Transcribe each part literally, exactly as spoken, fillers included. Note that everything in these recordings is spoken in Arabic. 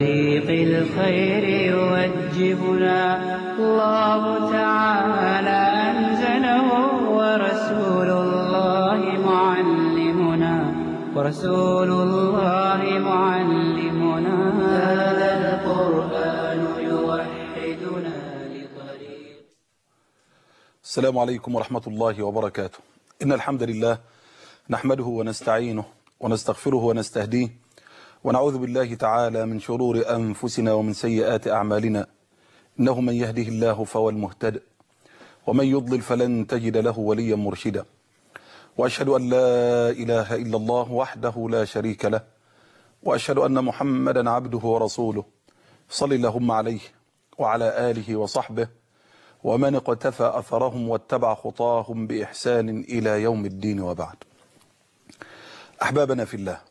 طريق الخير يوجهنا الله تعالى أنزله ورسول الله معلمنا ورسول الله معلمنا هذا القرآن يوحدنا لطريق. السلام عليكم ورحمة الله وبركاته. إن الحمد لله نحمده ونستعينه ونستغفره ونستهديه ونعوذ بالله تعالى من شرور أنفسنا ومن سيئات أعمالنا، إنه من يهده الله فهو المهتد ومن يضلل فلن تجد له وليا مرشدا، وأشهد أن لا إله إلا الله وحده لا شريك له، وأشهد أن محمدا عبده ورسوله، صل اللهم عليه وعلى آله وصحبه ومن اقتفى أثرهم واتبع خطاهم بإحسان إلى يوم الدين، وبعد. أحبابنا في الله،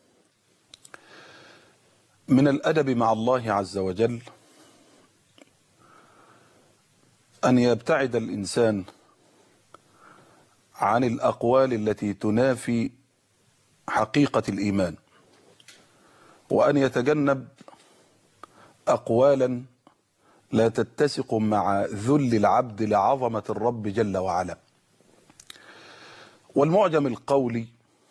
من الأدب مع الله عز وجل أن يبتعد الإنسان عن الأقوال التي تنافي حقيقة الإيمان، وأن يتجنب أقوالا لا تتسق مع ذل العبد لعظمة الرب جل وعلا. والمعجم القولي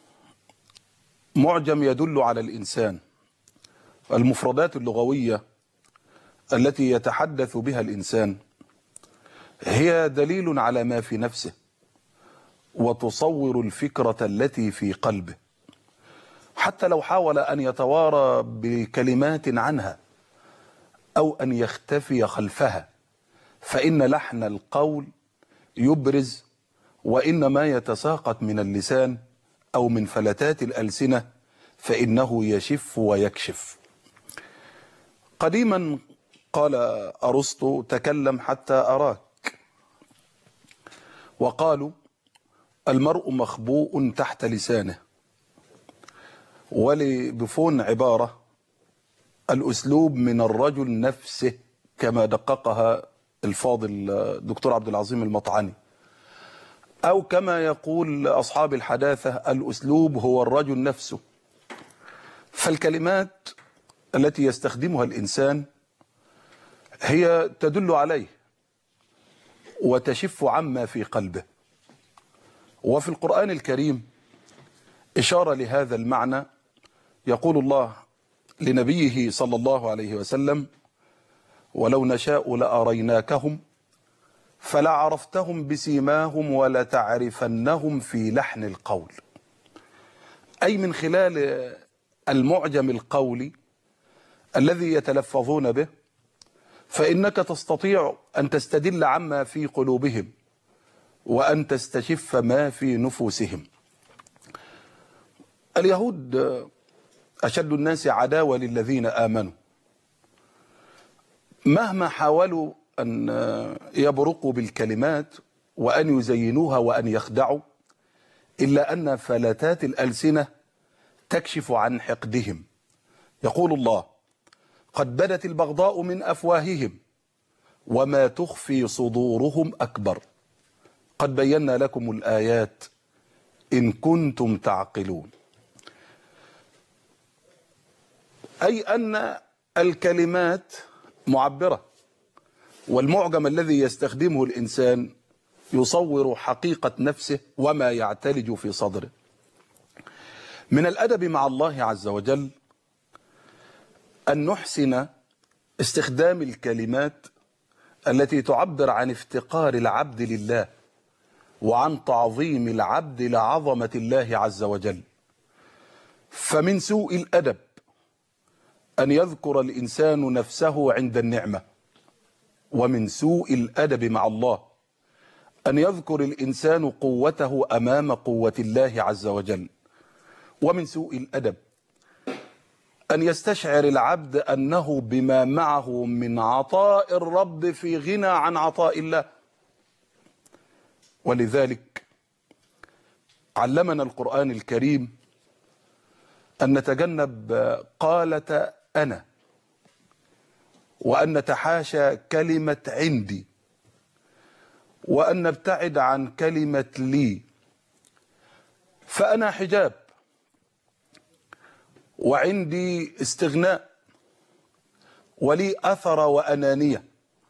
معجم يدل على الإنسان، المفردات اللغوية التي يتحدث بها الإنسان هي دليل على ما في نفسه وتصور الفكرة التي في قلبه، حتى لو حاول أن يتوارى بكلمات عنها أو أن يختفي خلفها، فإن لحن القول يبرز، وإن ما يتساقط من اللسان أو من فلتات الألسنة فإنه يشف ويكشف. قديما قال أرسطو: تكلم حتى أراك. وقالوا: المرء مخبوء تحت لسانه. ولبوفون عبارة: الأسلوب من الرجل نفسه، كما دققها الفاضل دكتور عبد العظيم المطعني. أو كما يقول أصحاب الحداثة: الأسلوب هو الرجل نفسه. فالكلمات التي يستخدمها الإنسان هي تدل عليه وتشف عما في قلبه. وفي القرآن الكريم إشارة لهذا المعنى، يقول الله لنبيه صلى الله عليه وسلم: ولو نشاء لأريناكهم فلعرفتهم بسيماهم ولتعرفنهم في لحن القول. أي من خلال المعجم القولي الذي يتلفظون به فإنك تستطيع أن تستدل عما في قلوبهم وأن تستشف ما في نفوسهم. اليهود أشد الناس عداوة للذين آمنوا، مهما حاولوا أن يبرقوا بالكلمات وأن يزينوها وأن يخدعوا، إلا أن فلتات الألسنة تكشف عن حقدهم. يقول الله: قد بدت البغضاء من أفواههم وما تخفي صدورهم أكبر، قد بينا لكم الآيات إن كنتم تعقلون. أي أن الكلمات معبرة، والمعجم الذي يستخدمه الإنسان يصور حقيقة نفسه وما يعتلج في صدره. من الأدب مع الله عز وجل أن نحسن استخدام الكلمات التي تعبر عن افتقار العبد لله وعن تعظيم العبد لعظمة الله عز وجل. فمن سوء الأدب أن يذكر الإنسان نفسه عند النعمة، ومن سوء الأدب مع الله أن يذكر الإنسان قوته أمام قوة الله عز وجل، ومن سوء الأدب أن يستشعر العبد أنه بما معه من عطاء الرب في غنى عن عطاء الله. ولذلك علمنا القرآن الكريم أن نتجنب قالة أنا، وأن نتحاشى كلمة عندي، وأن نبتعد عن كلمة لي. فأنا حجاب، وعندي استغناء، ولي أثر وأنانية.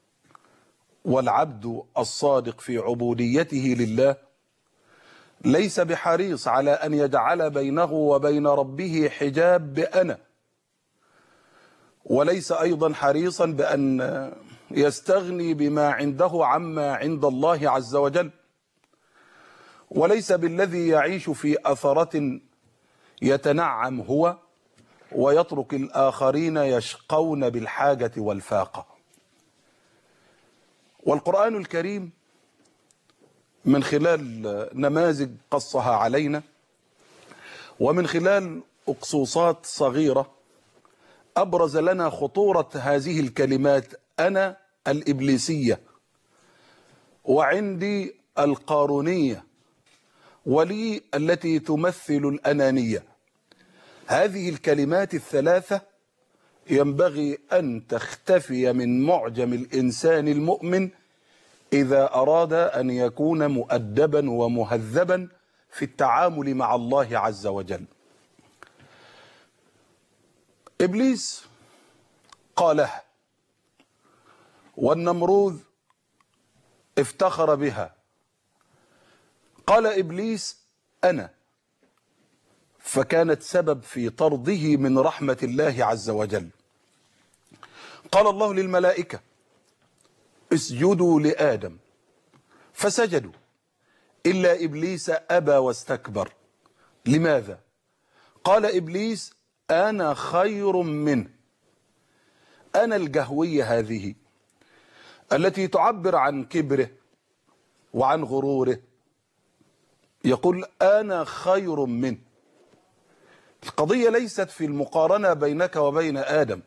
والعبد الصادق في عبوديته لله ليس بحريص على أن يجعل بينه وبين ربه حجاب بأنا، وليس أيضا حريصا بأن يستغني بما عنده عما عند الله عز وجل، وليس بالذي يعيش في أثرة يتنعم هو ويترك الآخرين يشقون بالحاجة والفاقة. والقرآن الكريم من خلال نماذج قصها علينا ومن خلال أقصوصات صغيرة أبرز لنا خطورة هذه الكلمات: أنا الإبليسية، وعندي القارونية، ولي التي تمثل الأنانية. هذه الكلمات الثلاثة ينبغي أن تختفي من معجم الإنسان المؤمن إذا أراد أن يكون مؤدبا ومهذبا في التعامل مع الله عز وجل. إبليس قالها، والنمروذ افتخر بها. قال إبليس أنا، فكانت سبب في طرده من رحمة الله عز وجل. قال الله للملائكة: اسجدوا لآدم، فسجدوا إلا إبليس أبى واستكبر. لماذا؟ قال إبليس: أنا خير منه. أنا الجهوية هذه التي تعبر عن كبره وعن غروره، يقول أنا خير منه. القضية ليست في المقارنة بينك وبين آدم،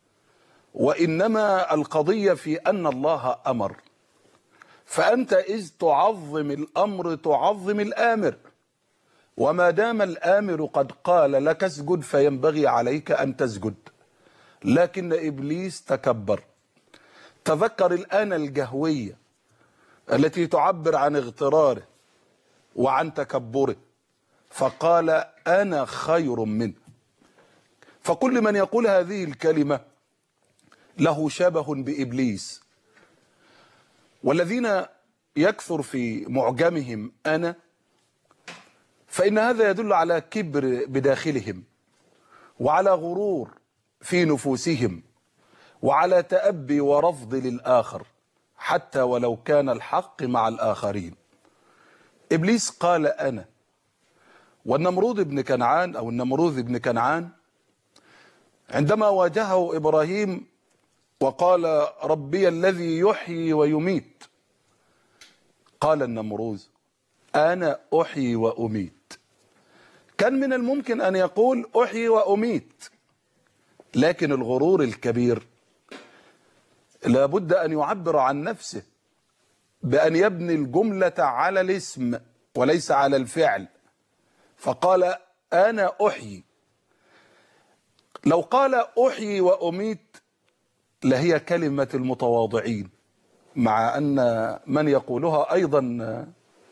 وإنما القضية في أن الله أمر، فأنت إذ تعظم الأمر تعظم الآمر، وما دام الآمر قد قال لك اسجد فينبغي عليك أن تسجد. لكن إبليس تكبر. تذكر الآن الجهوية التي تعبر عن اغتراره وعن تكبره، فقال أنا خير منه. فكل من يقول هذه الكلمة له شبه بإبليس. والذين يكثر في معجمهم أنا، فإن هذا يدل على كبر بداخلهم، وعلى غرور في نفوسهم، وعلى تأبي ورفض للآخر حتى ولو كان الحق مع الآخرين. إبليس قال أنا. والنمرود بن كنعان أو النمروذ بن كنعان عندما واجهه إبراهيم وقال ربي الذي يحيي ويميت، قال النمروذ أنا أحيي وأميت. كان من الممكن أن يقول أحيي وأميت، لكن الغرور الكبير لابد أن يعبر عن نفسه بأن يبني الجملة على الاسم وليس على الفعل، فقال أنا أحيي. لو قال أحيي وأميت لهي كلمة المتواضعين، مع أن من يقولها أيضا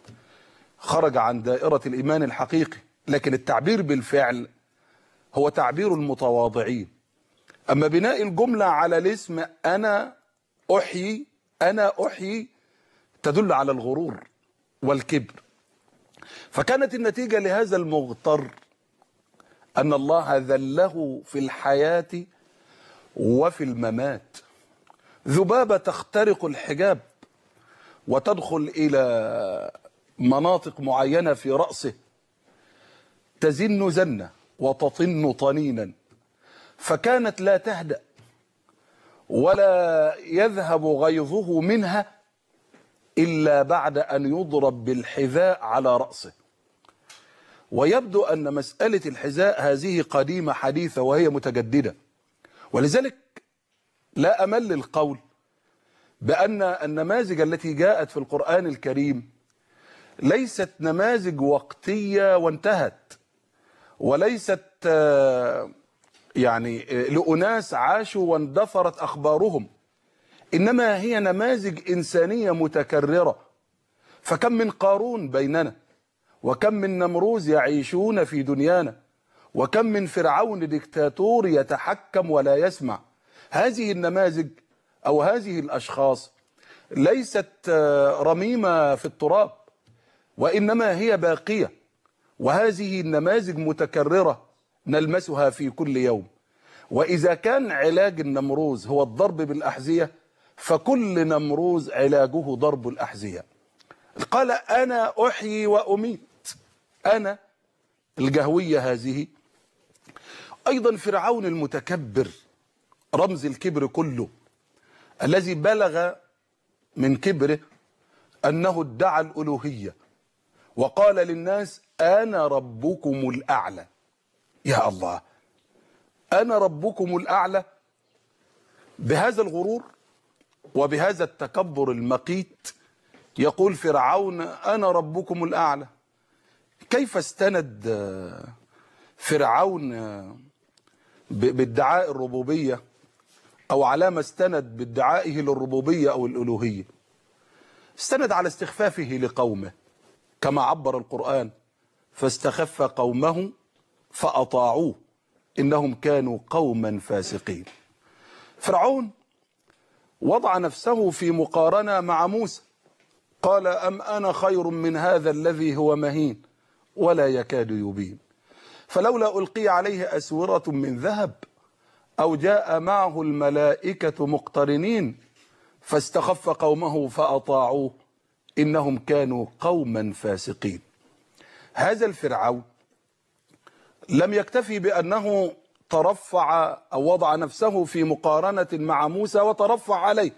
خرج عن دائرة الإيمان الحقيقي، لكن التعبير بالفعل هو تعبير المتواضعين. أما بناء الجملة على الاسم أنا أحيي أنا أحيي تدل على الغرور والكبر. فكانت النتيجة لهذا المغتر أن الله ذله في الحياة وفي الممات. ذبابة تخترق الحجاب وتدخل إلى مناطق معينة في رأسه، تزن زنة وتطن طنينا، فكانت لا تهدأ ولا يذهب غيظه منها إلا بعد أن يضرب بالحذاء على رأسه. ويبدو أن مسألة الحذاء هذه قديمة حديثة وهي متجددة، ولذلك لا أمل القول بأن النماذج التي جاءت في القرآن الكريم ليست نماذج وقتية وانتهت، وليست يعني لأناس عاشوا واندثرت أخبارهم، إنما هي نماذج إنسانية متكررة. فكم من قارون بيننا، وكم من نمروز يعيشون في دنيانا، وكم من فرعون ديكتاتور يتحكم ولا يسمع. هذه النماذج أو هذه الأشخاص ليست رميمة في التراب، وإنما هي باقية، وهذه النماذج متكررة نلمسها في كل يوم. وإذا كان علاج النمروز هو الضرب بالأحذية، فكل نمروز علاجه ضرب الأحذية. قال أنا أحيي وأميت، أنا الجهوية هذه. أيضا فرعون المتكبر رمز الكبر كله، الذي بلغ من كبره أنه ادعى الألوهية وقال للناس أنا ربكم الأعلى. يا الله، أنا ربكم الأعلى. بهذا الغرور وبهذا التكبر المقيت يقول فرعون أنا ربكم الأعلى. كيف استند فرعون بادعاء الربوبية، أو على ما استند بادعائه للربوبية أو الألوهية؟ استند على استخفافه لقومه، كما عبر القرآن فاستخف قومه فأطاعوه إنهم كانوا قوما فاسقين. فرعون وضع نفسه في مقارنة مع موسى، قال أم أنا خير من هذا الذي هو مهين ولا يكاد يبين، فلولا ألقي عليه أسورة من ذهب أو جاء معه الملائكة مقترنين فاستخف قومه فأطاعوه إنهم كانوا قوما فاسقين. هذا الفرعون لم يكتفي بأنه ترفع أو وضع نفسه في مقارنة مع موسى وترفع عليه،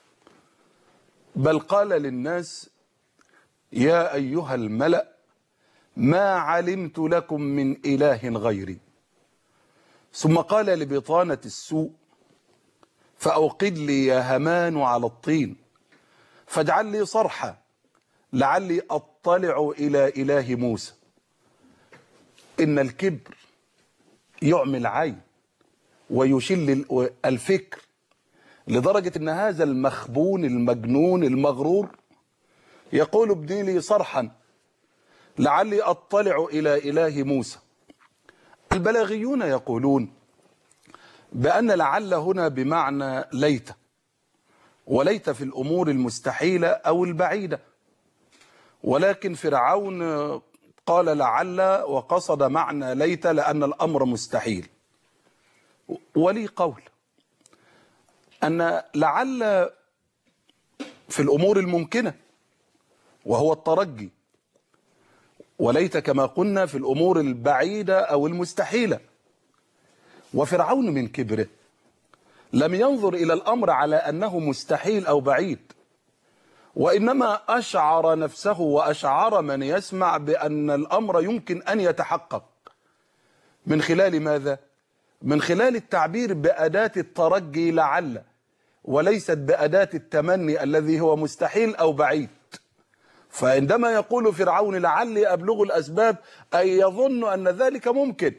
بل قال للناس يا أيها الملأ ما علمت لكم من إله غيري. ثم قال لبطانة السوء فأوقد لي يا هامان على الطين فاجعل لي صرحا لعلي أطلع إلى إله موسى. إن الكبر يعمي العين ويشل الفكر، لدرجة أن هذا المخبون المجنون المغرور يقول ابني لي صرحا لعلي أطلع إلى إله موسى. البلاغيون يقولون بأن لعل هنا بمعنى ليت، وليت في الأمور المستحيلة أو البعيدة، ولكن فرعون قال لعل وقصد معنى ليت لأن الأمر مستحيل. ولي قول أن لعل في الأمور الممكنة وهو الترجي، وليت كما قلنا في الأمور البعيدة أو المستحيلة. وفرعون من كبره لم ينظر إلى الأمر على أنه مستحيل أو بعيد، وإنما أشعر نفسه وأشعر من يسمع بأن الأمر يمكن أن يتحقق. من خلال ماذا؟ من خلال التعبير بأداة الترجي لعل، وليست بأداة التمني الذي هو مستحيل أو بعيد. فعندما يقول فرعون لعلي أبلغ الأسباب أي يظن أن ذلك ممكن.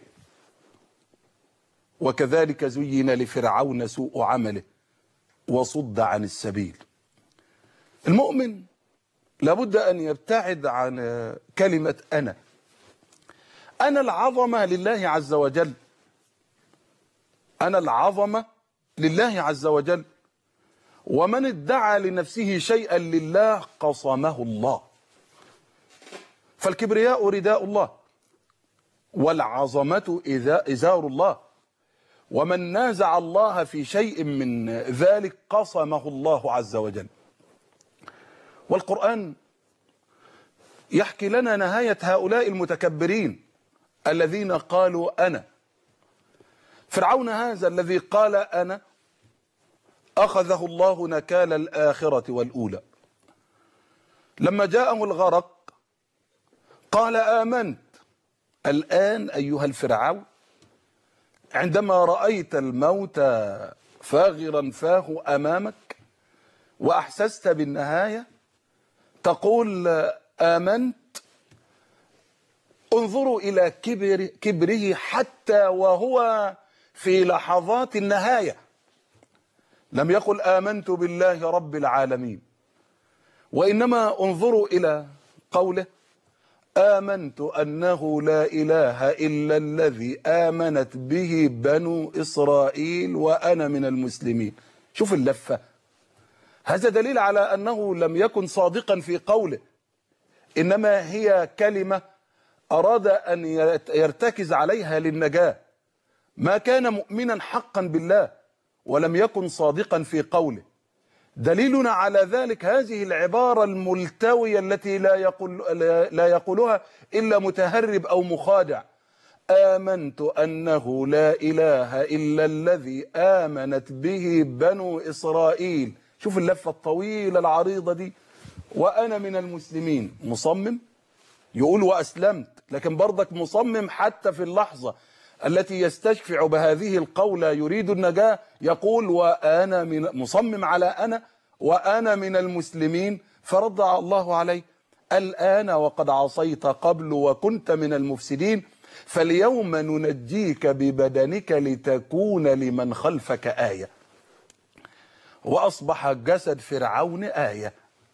وكذلك زين لفرعون سوء عمله وصد عن السبيل. المؤمن لابد أن يبتعد عن كلمة أنا. أنا العظمة لله عز وجل، أنا العظمة لله عز وجل، ومن ادعى لنفسه شيئا لله قصمه الله. فالكبرياء رداء الله، والعظمة إزار الله، ومن نازع الله في شيء من ذلك قصمه الله عز وجل. والقرآن يحكي لنا نهاية هؤلاء المتكبرين الذين قالوا أنا. فرعون هذا الذي قال أنا أخذه الله نكال الآخرة والأولى. لما جاءه الغرق قال آمنت. الآن أيها الفرعون عندما رأيت الموت فاغرا فاه أمامك وأحسست بالنهاية تقول آمنت؟ انظروا إلى كبر كبره حتى وهو في لحظات النهاية لم يقل آمنت بالله رب العالمين، وإنما انظروا إلى قوله آمنت أنه لا إله إلا الذي آمنت به بنو إسرائيل وأنا من المسلمين. شوف اللفة، هذا دليل على أنه لم يكن صادقا في قوله، إنما هي كلمة أراد أن يرتكز عليها للنجاة، ما كان مؤمنا حقا بالله ولم يكن صادقا في قوله. دليلنا على ذلك هذه العبارة الملتوية التي لا يقول لا يقولها إلا متهرب أو مخادع: آمنت أنه لا إله إلا الذي آمنت به بنو إسرائيل. شوف اللفة الطويلة العريضة دي، وأنا من المسلمين. مصمم يقول وأسلمت، لكن برضك مصمم حتى في اللحظة التي يستشفع بهذه القولة يريد النجاة يقول وأنا من مصمم على أنا وأنا من المسلمين. فرد الله عليه: الآن وقد عصيت قبل وكنت من المفسدين، فاليوم ننجيك ببدنك لتكون لمن خلفك آية. وأصبح جسد فرعون آية،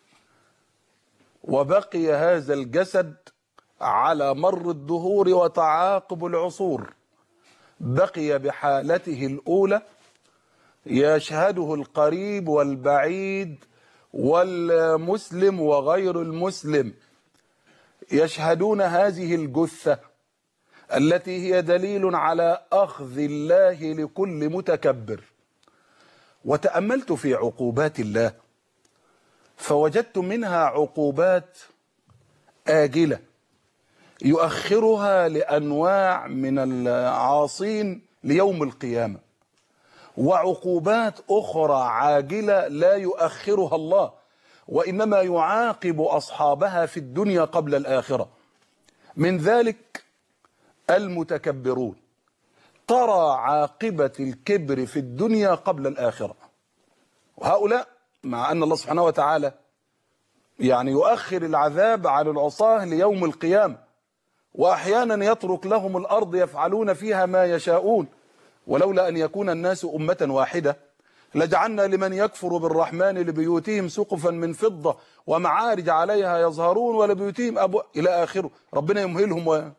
وبقي هذا الجسد على مر الدهور وتعاقب العصور، بقي بحالته الأولى يشهده القريب والبعيد والمسلم وغير المسلم، يشهدون هذه الجثة التي هي دليل على أخذ الله لكل متكبر. وتأملت في عقوبات الله فوجدت منها عقوبات آجلة يؤخرها لأنواع من العاصين ليوم القيامة، وعقوبات أخرى عاجلة لا يؤخرها الله وإنما يعاقب أصحابها في الدنيا قبل الآخرة. من ذلك المتكبرون، ترى عاقبة الكبر في الدنيا قبل الآخرة. وهؤلاء مع أن الله سبحانه وتعالى يعني يؤخر العذاب على العصاة ليوم القيامة، وأحيانا يترك لهم الأرض يفعلون فيها ما يشاءون، ولولا أن يكون الناس أمة واحدة لجعلنا لمن يكفر بالرحمن لبيوتهم سقفا من فضة ومعارج عليها يظهرون ولبيوتهم أبواب إلى آخره. ربنا يمهلهم و...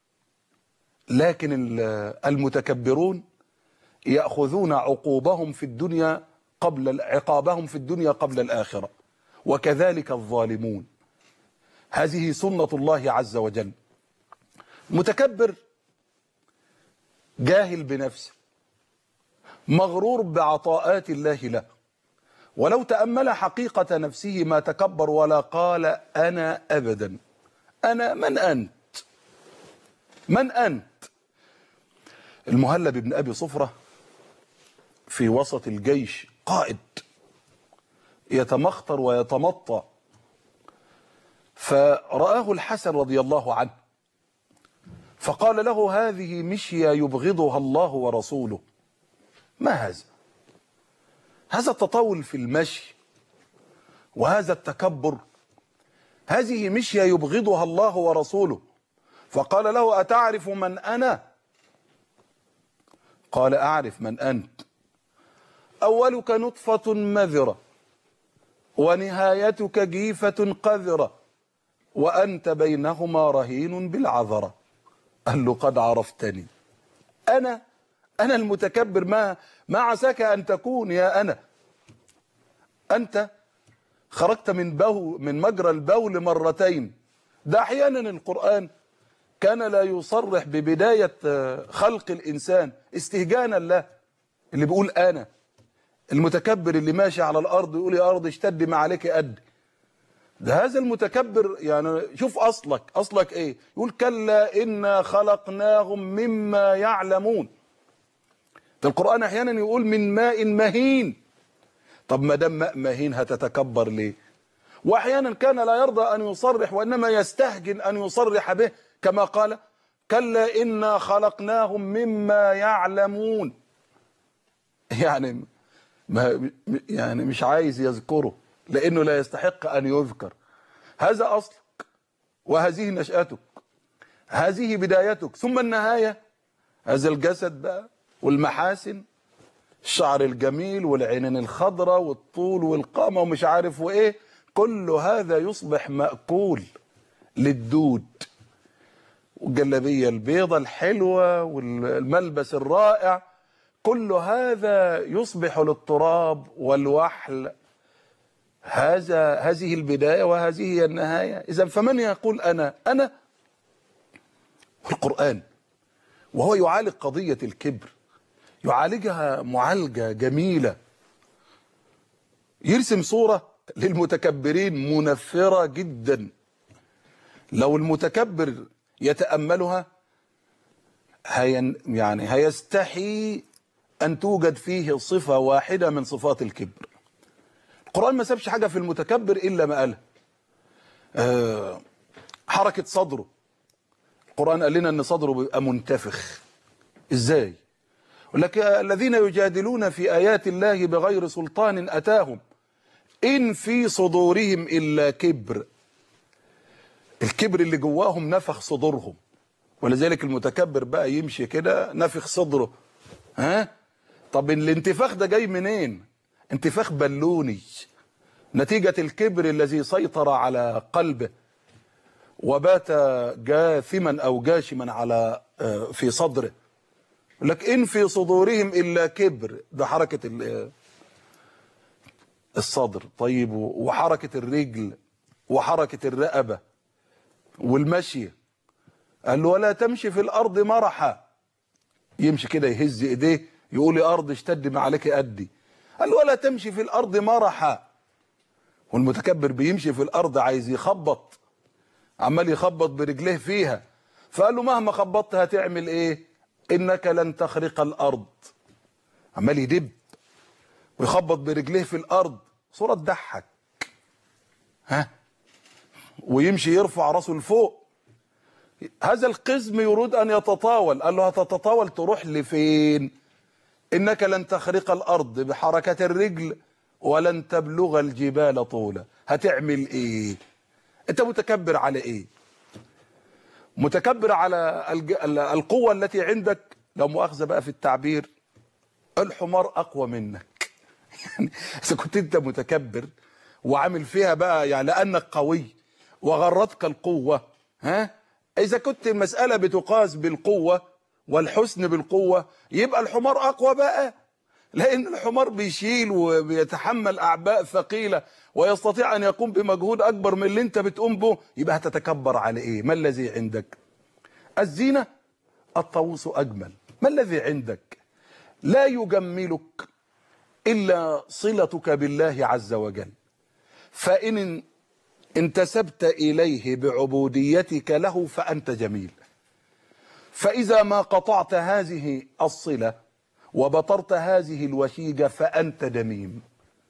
لكن المتكبرون يأخذون عقوبهم في الدنيا قبل عقابهم في الدنيا قبل الآخرة، وكذلك الظالمون. هذه سنة الله عز وجل. متكبر جاهل بنفسه، مغرور بعطاءات الله له، ولو تأمل حقيقة نفسه ما تكبر ولا قال أنا أبدا. أنا من أنت؟ من أنت؟ المهلب بن أبي صفرة في وسط الجيش قائد يتمخطر ويتمطى، فرآه الحسن رضي الله عنه فقال له هذه مشية يبغضها الله ورسوله. ما هذا؟ هذا التطاول في المشي وهذا التكبر، هذه مشية يبغضها الله ورسوله. فقال له أتعرف من أنا؟ قال أعرف من أنت. أولك نطفة مذرة ونهايتك جيفة قذرة وأنت بينهما رهين بالعذرة. قال له قد عرفتني. أنا أنا المتكبر. ما ما عساك أن تكون يا أنا. أنت خرجت من بو من مجرى البول مرتين. ده أحيانا القرآن كان لا يصرح ببداية خلق الإنسان استهجانا له، اللي بيقول أنا المتكبر اللي ماشي على الأرض يقول يا أرض اشتد ما عليك قد. ده هذا المتكبر يعني شوف أصلك أصلك إيه؟ يقول كلا إنا خلقناهم مما يعلمون. ده القرآن أحيانا يقول من ماء مهين. طب ما دام ماء مهين هتتكبر ليه؟ وأحيانا كان لا يرضى أن يصرح وإنما يستهجن أن يصرح به، كما قال كلا إنا خلقناهم مما يعلمون. يعني ما يعني مش عايز يذكره لأنه لا يستحق أن يذكر. هذا أصلك وهذه نشأتك، هذه بدايتك، ثم النهاية هذا الجسد بقى والمحاسن، الشعر الجميل والعينين الخضراء والطول والقامة ومش عارف وإيه، كل هذا يصبح مأكول للدود، والجلابية البيضة الحلوة والملبس الرائع، كل هذا يصبح للتراب والوحل. هذا هذه البداية وهذه هي النهاية. إذا فمن يقول أنا أنا القرآن، وهو يعالج قضية الكبر، يعالجها معالجة جميلة، يرسم صورة للمتكبرين منفرة جدا. لو المتكبر يتأملها هي يعني هيستحي أن توجد فيه صفة واحدة من صفات الكبر. القرآن ما سابش حاجة في المتكبر إلا ما قالها. أه حركة صدره، القرآن قال لنا أن صدره بيبقى منتفخ. إزاي؟ يقول لك الذين يجادلون في آيات الله بغير سلطان أتاهم إن في صدورهم إلا كبر. الكبر اللي جواهم نفخ صدورهم، ولذلك المتكبر بقى يمشي كده نفخ صدره. ها؟ طب الانتفاخ ده جاي منين؟ انتفاخ بالوني، نتيجة الكبر الذي سيطر على قلبه وبات جاثما أو جاشما على في صدره. لك إن في صدورهم إلا كبر، ده حركة الصدر. طيب وحركة الرجل وحركة الرقبة والمشي، قال له ولا تمشي في الأرض مرحا، يمشي كده يهز إيديه يقول يا أرض اشتد ما عليك أدي. قال له ولا تمشي في الأرض مرحا، والمتكبر بيمشي في الأرض عايز يخبط، عمال يخبط برجليه فيها، فقال له مهما خبطت هتعمل إيه؟ إنك لن تخرق الأرض. عمال يدب ويخبط برجليه في الأرض، صورة تضحك. ها؟ ويمشي يرفع راسه لفوق. هذا القزم يريد أن يتطاول، قال له هتتطاول تروح لفين؟ إنك لن تخرق الأرض بحركة الرجل ولن تبلغ الجبال طولا. هتعمل إيه؟ أنت متكبر على إيه؟ متكبر على القوة التي عندك، لو مؤاخذة بقى في التعبير، الحمار أقوى منك. يعني إذا كنت أنت متكبر وعامل فيها بقى يعني لأنك قوي وغرتك القوة، ها؟ إذا كنت المسألة بتقاس بالقوة والحسن بالقوة، يبقى الحمار أقوى بقى، لأن الحمار بيشيل وبيتحمل أعباء ثقيلة ويستطيع أن يقوم بمجهود أكبر من اللي أنت بتقوم به. يبقى هتتكبر على إيه؟ ما الذي عندك؟ الزينة؟ الطاووس أجمل. ما الذي عندك؟ لا يجملك إلا صلتك بالله عز وجل، فإن انتسبت إليه بعبوديتك له فأنت جميل. فإذا ما قطعت هذه الصلة وبطرت هذه الوشيجة فأنت دميم.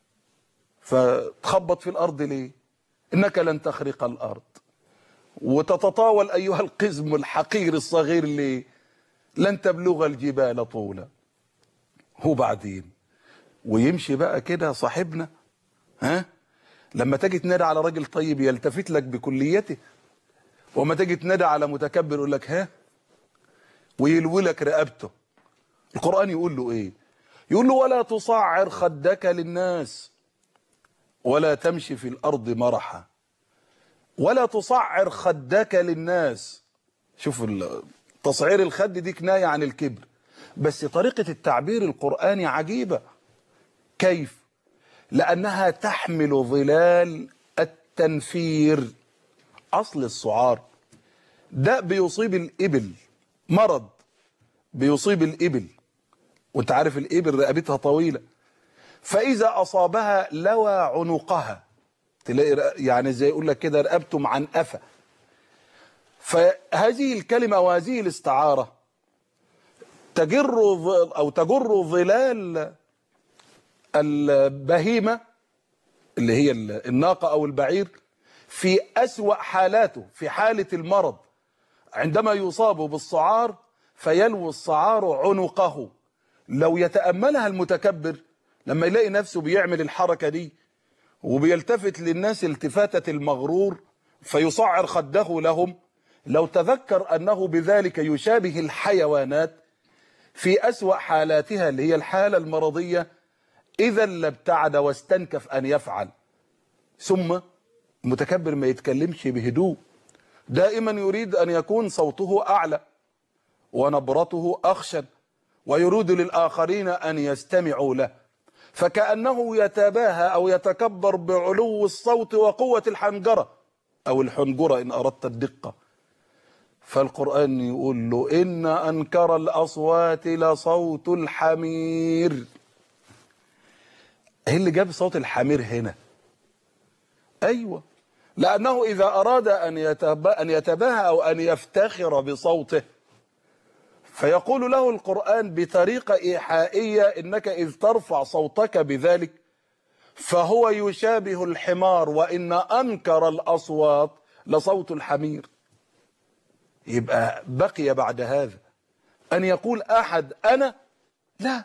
فتخبط في الأرض ليه؟ إنك لن تخرق الأرض. وتتطاول أيها القزم الحقير الصغير ليه؟ لن تبلغ الجبال طولا. هو بعدين ويمشي بقى كده صاحبنا، ها؟ لما تجي تنادى على راجل طيب يلتفت لك بكليته، وما تجي تنادى على متكبر يقول لك ها، ويلوي لك رقبته. القرآن يقول له ايه؟ يقول له ولا تصعر خدك للناس ولا تمشي في الأرض مرحا. ولا تصعر خدك للناس. شوف تصعير الخد دي كناية عن الكبر، بس طريقة التعبير القرآني عجيبة. كيف؟ لأنها تحمل ظلال التنفير. أصل السعار ده بيصيب الإبل، مرض بيصيب الإبل، وانت عارف الإبل رقبتها طويلة، فإذا أصابها لوى عنقها، تلاقي يعني زي يقول لك كده رقبته معنقفة. فهذه الكلمة وهذه الاستعارة تجر أو تجر ظلال البهيمة اللي هي الناقة أو البعير في أسوأ حالاته، في حالة المرض، عندما يصاب بالسعار فيلوي السعار عنقه. لو يتأملها المتكبر لما يلاقي نفسه بيعمل الحركة دي وبيلتفت للناس التفاتة المغرور فيصعر خده لهم، لو تذكر أنه بذلك يشابه الحيوانات في أسوأ حالاتها اللي هي الحالة المرضية، إذا لابتعد واستنكف أن يفعل. ثم المتكبر ما يتكلمش بهدوء، دائما يريد أن يكون صوته أعلى ونبرته أخشن، ويريد للآخرين أن يستمعوا له، فكأنه يتباهى أو يتكبر بعلو الصوت وقوة الحنجرة أو الحنجرة إن أردت الدقة. فالقرآن يقول له إن أنكر الأصوات لصوت الحمير. إيه اللي جاب صوت الحمير هنا؟ أيوة، لأنه إذا أراد أن يتباهى أو أن يفتخر بصوته فيقول له القرآن بطريقة إيحائية إنك إذ ترفع صوتك بذلك فهو يشابه الحمار، وإن أنكر الأصوات لصوت الحمير. يبقى بقي بعد هذا أن يقول أحد أنا؟ لا،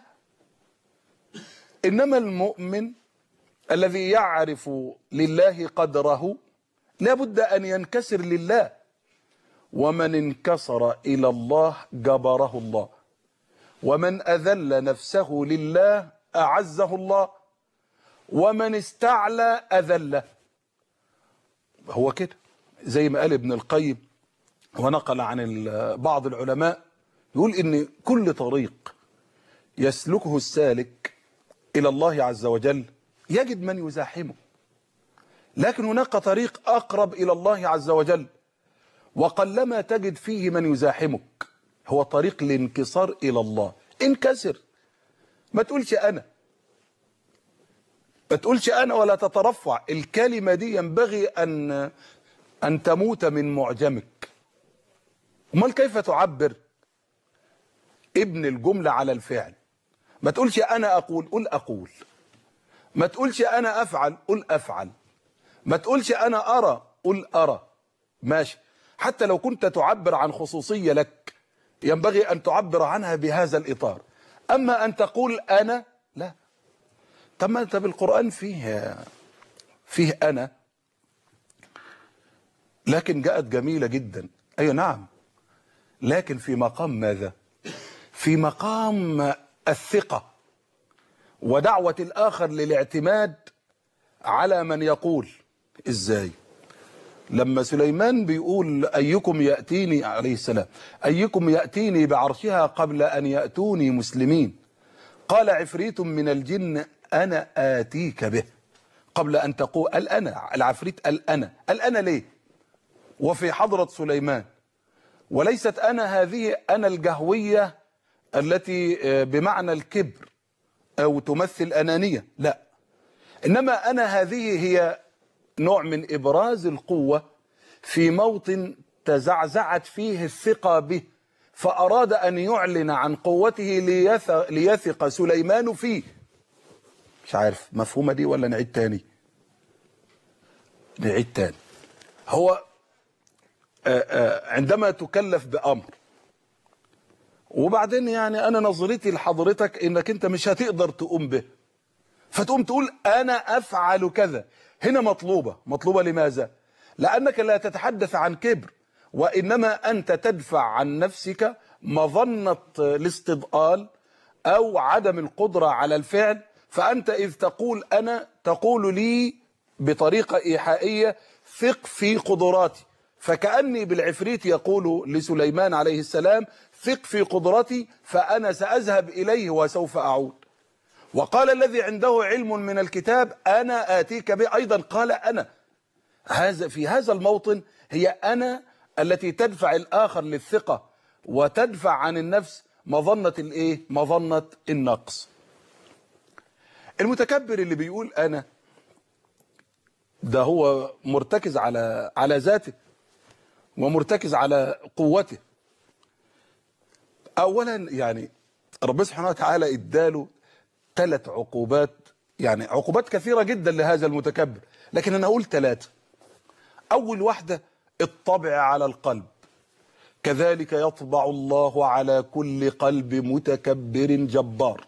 إنما المؤمن الذي يعرف لله قدره لابد أن ينكسر لله، ومن انكسر إلى الله جبره الله، ومن أذل نفسه لله أعزه الله، ومن استعلى أذله. هو كده زي ما قال ابن القيم ونقل عن بعض العلماء، يقول إن كل طريق يسلكه السالك إلى الله عز وجل يجد من يزاحمه، لكن هناك طريق أقرب إلى الله عز وجل وقلما تجد فيه من يزاحمك، هو طريق الانكسار إلى الله. انكسر، ما تقولش أنا، ما تقولش أنا ولا تترفع. الكلمة دي ينبغي أن أن تموت من معجمك. أمال كيف تعبر؟ ابن الجملة على الفعل. ما تقولش أنا أقول، قل أقول. ما تقولش أنا أفعل، قل أفعل. ما تقولش أنا أرى، قل أرى. ماشي، حتى لو كنت تعبر عن خصوصية لك ينبغي أن تعبر عنها بهذا الإطار. أما أن تقول أنا، لا. طب ما أنت بالقرآن فيه فيه أنا، لكن جاءت جميلة جدا. أي نعم، لكن في مقام ماذا؟ في مقام الثقة ودعوة الآخر للاعتماد على من يقول. إزاي؟ لما سليمان بيقول أيكم يأتيني عليه السلام أيكم يأتيني بعرشها قبل أن يأتوني مسلمين، قال عفريت من الجن أنا آتيك به قبل أن تقول. الأنا، العفريت الأنا، الأنا ليه؟ وفي حضرة سليمان. وليست أنا هذه أنا الجهوية التي بمعنى الكبر أو تمثل أنانية، لا، إنما أنا هذه هي نوع من إبراز القوة في موطن تزعزعت فيه الثقة به، فأراد أن يعلن عن قوته ليثق, ليثق سليمان فيه. مش عارف مفهومة دي ولا نعيد تاني؟ نعيد تاني. هو آآ آآ عندما تكلف بأمر وبعدين يعني أنا نظرتي لحضرتك إنك أنت مش هتقدر تقوم به، فتقوم تقول أنا أفعل كذا. هنا مطلوبة. مطلوبة لماذا؟ لأنك لا تتحدث عن كبر، وإنما أنت تدفع عن نفسك مظنة الاستضآل أو عدم القدرة على الفعل. فأنت إذ تقول أنا تقول لي بطريقة إيحائية ثق في قدراتي، فكأني بالعفريت يقول لسليمان عليه السلام ثق في قدرتي فأنا سأذهب إليه وسوف أعود. وقال الذي عنده علم من الكتاب أنا آتيك به، أيضا قال أنا. هذا في هذا الموطن هي أنا التي تدفع الآخر للثقة وتدفع عن النفس مظنة الإيه؟ مظنة النقص. المتكبر اللي بيقول أنا ده هو مرتكز على على ذاته ومرتكز على قوته. أولا يعني ربنا سبحانه وتعالى اداله ثلاث عقوبات، يعني عقوبات كثيرة جدا لهذا المتكبر، لكن أنا أقول ثلاثة. أول واحدة الطبع على القلب، كذلك يطبع الله على كل قلب متكبر جبار.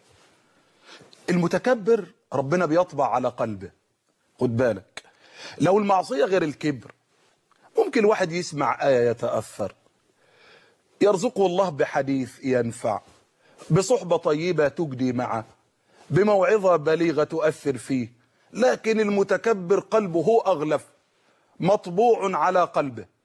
المتكبر ربنا بيطبع على قلبه. خد بالك، لو المعصية غير الكبر ممكن الواحد يسمع آية يتأثر، يرزقه الله بحديث ينفع، بصحبة طيبة تجدي معه، بموعظة بليغة تؤثر فيه. لكن المتكبر قلبه هو أغلف، مطبوع على قلبه،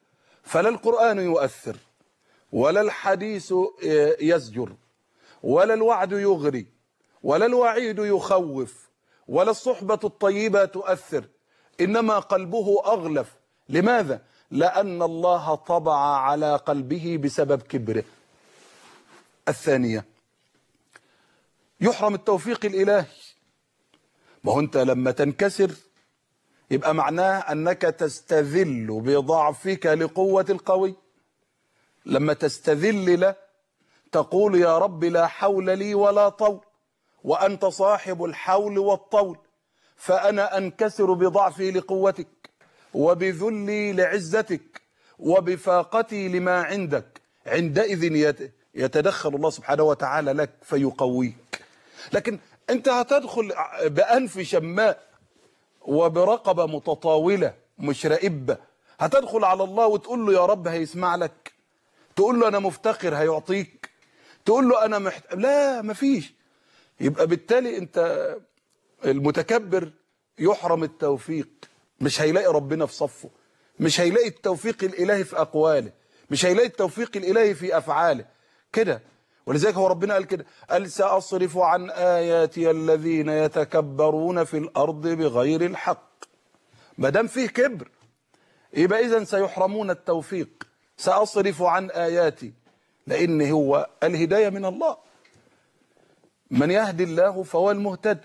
فلا القرآن يؤثر ولا الحديث يزجر ولا الوعد يغري ولا الوعيد يخوف ولا الصحبة الطيبة تؤثر، إنما قلبه أغلف. لماذا؟ لأن الله طبع على قلبه بسبب كبره. الثانية، يحرم التوفيق الإلهي. ما هو أنت لما تنكسر يبقى معناه أنك تستذل بضعفك لقوة القوي. لما تستذل له تقول يا رب لا حول لي ولا طول، وأنت صاحب الحول والطول، فأنا أنكسر بضعفي لقوتك وبذلي لعزتك وبفاقتي لما عندك. عندئذ يتدخل الله سبحانه وتعالى لك فيقويك. لكن أنت هتدخل بأنف شماء وبرقبة متطاولة مش رائبة، هتدخل على الله وتقول له يا رب هيسمع لك؟ تقول له أنا مفتقر هيعطيك؟ تقول له أنا محت... لا، مفيش. يبقى بالتالي أنت المتكبر يحرم التوفيق، مش هيلاقي ربنا في صفه، مش هيلاقي التوفيق الإلهي في أقواله، مش هيلاقي التوفيق الإلهي في أفعاله كده. ولذلك هو ربنا قال كده، قال سأصرف عن آياتي الذين يتكبرون في الأرض بغير الحق. ما دام فيه كبر يبقى إذن سيحرمون التوفيق. سأصرف عن آياتي، لأن هو الهداية من الله، من يهدي الله فهو المهتد.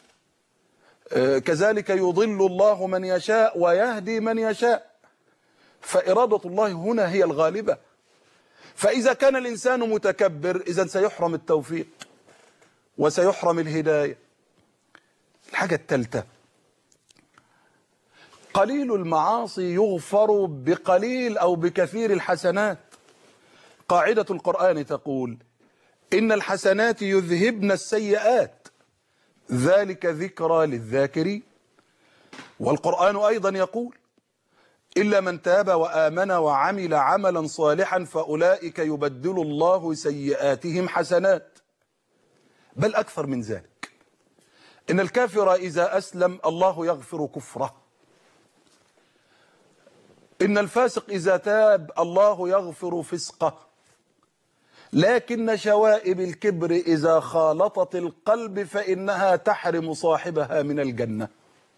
كذلك يضل الله من يشاء ويهدي من يشاء، فإرادة الله هنا هي الغالبة. فإذا كان الإنسان متكبر إذن سيحرم التوفيق وسيحرم الهداية. الحاجة الثالثة، قليل المعاصي يغفر بقليل أو بكثير الحسنات. قاعدة القرآن تقول إن الحسنات يذهبن السيئات، ذلك ذكرى للذاكرين. والقرآن أيضا يقول إلا من تاب وآمن وعمل عملا صالحا فأولئك يبدل الله سيئاتهم حسنات. بل أكثر من ذلك، إن الكافر إذا أسلم الله يغفر كفره، إن الفاسق إذا تاب الله يغفر فسقه، لكن شوائب الكبر إذا خالطت القلب فإنها تحرم صاحبها من الجنة.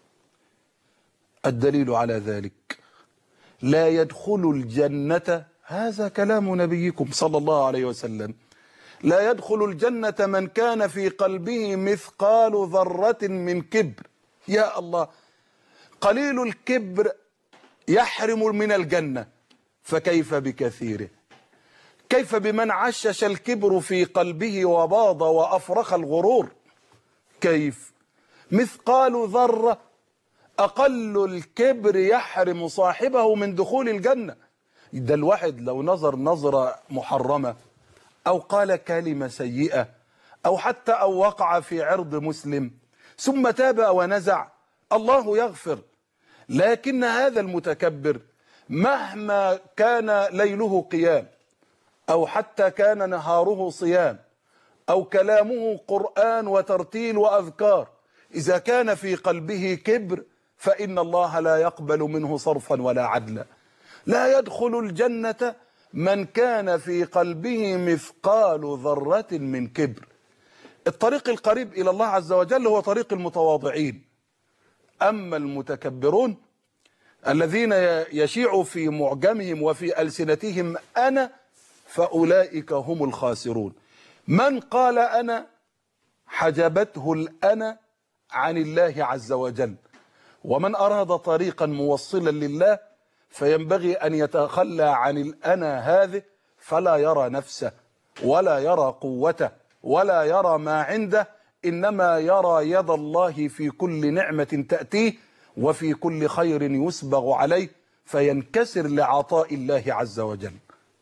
الدليل على ذلك لا يدخل الجنة، هذا كلام نبيكم صلى الله عليه وسلم، لا يدخل الجنة من كان في قلبه مثقال ذرة من كبر. يا الله، قليل الكبر يحرم من الجنة، فكيف بكثيره؟ كيف بمن عشش الكبر في قلبه وباض وأفرخ الغرور؟ كيف؟ مثقال ذرة، أقل الكبر يحرم صاحبه من دخول الجنة. ده الواحد لو نظر نظرة محرمة أو قال كلمة سيئة أو حتى أو وقع في عرض مسلم ثم تاب ونزع، الله يغفر. لكن هذا المتكبر مهما كان ليله قيام أو حتى كان نهاره صيام أو كلامه قرآن وترتيل وأذكار، إذا كان في قلبه كبر فإن الله لا يقبل منه صرفا ولا عدلا. لا يدخل الجنة من كان في قلبه مثقال ذرة من كبر. الطريق القريب إلى الله عز وجل هو طريق المتواضعين. أما المتكبرون الذين يشيع في معجمهم وفي ألسنتهم أنا، فأولئك هم الخاسرون. من قال أنا حجبته الأنا عن الله عز وجل، ومن أراد طريقا موصلا لله فينبغي أن يتخلى عن الأنا هذه، فلا يرى نفسه ولا يرى قوته ولا يرى ما عنده، إنما يرى يد الله في كل نعمة تأتيه وفي كل خير يسبغ عليه، فينكسر لعطاء الله عز وجل.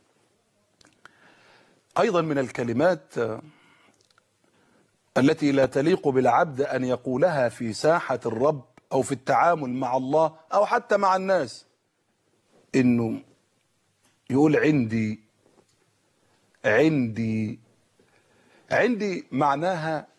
أيضا من الكلمات التي لا تليق بالعبد أن يقولها في ساحة الرب أو في التعامل مع الله أو حتى مع الناس، إنه يقول عندي عندي عندي معناها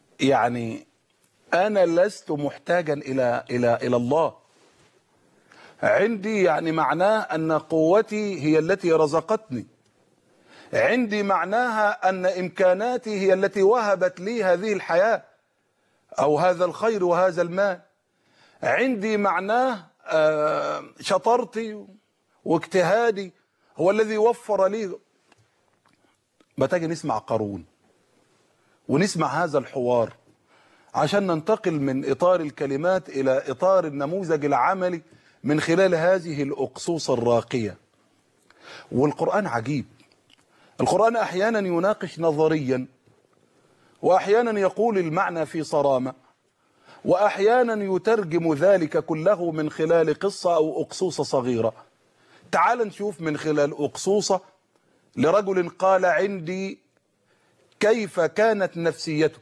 يعني أنا لست محتاجا إلى إلى إلى الله. عندي يعني معناه أن قوتي هي التي رزقتني. عندي معناها أن إمكاناتي هي التي وهبت لي هذه الحياة أو هذا الخير وهذا المال. عندي معناه شطارتي واجتهادي هو الذي وفر لي. ما تيجي نسمع قارون ونسمع هذا الحوار عشان ننتقل من إطار الكلمات إلى إطار النموذج العملي من خلال هذه الأقصوص الراقية. والقرآن عجيب. القرآن أحيانا يناقش نظريا، وأحيانا يقول المعنى في صرامة، وأحيانا يترجم ذلك كله من خلال قصة أو أقصوصة صغيرة. تعال نشوف من خلال أقصوصة لرجل قال عندي كيف كانت نفسيته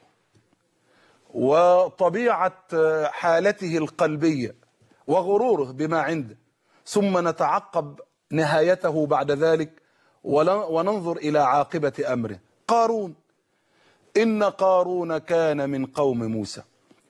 وطبيعة حالته القلبية وغروره بما عنده، ثم نتعقب نهايته بعد ذلك وننظر إلى عاقبة أمره. قارون. إن قارون كان من قوم موسى